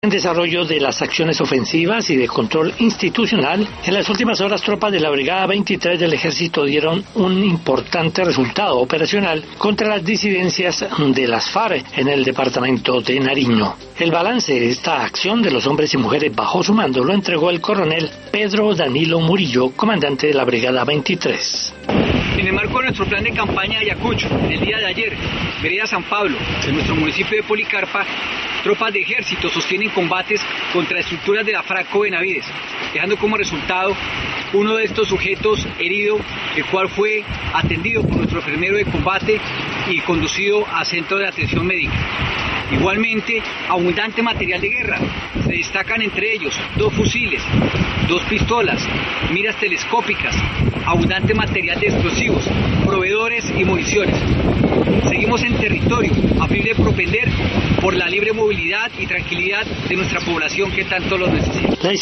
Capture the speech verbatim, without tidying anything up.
En desarrollo de las acciones ofensivas y de control institucional, en las últimas horas tropas de la Brigada veintitrés del Ejército dieron un importante resultado operacional contra las disidencias de las FARC en el departamento de Nariño. El balance de esta acción de los hombres y mujeres bajo su mando lo entregó el coronel Pedro Danilo Murillo, comandante de la Brigada veintitrés. En el marco de nuestro plan de campaña de Ayacucho, el día de ayer, vereda San Pablo, en nuestro municipio de Policarpa, tropas de ejército sostienen combates contra estructuras de la FARC Benavides, dejando como resultado uno de estos sujetos herido, el cual fue atendido por nuestro enfermero de combate y conducido a centro de atención médica. Igualmente, abundante material de guerra. Se destacan entre ellos dos fusiles, dos pistolas, miras telescópicas, abundante material de explosivos, proveedores y municiones. Seguimos en territorio a fin de propender por la libre movilidad y tranquilidad de nuestra población que tanto lo necesita.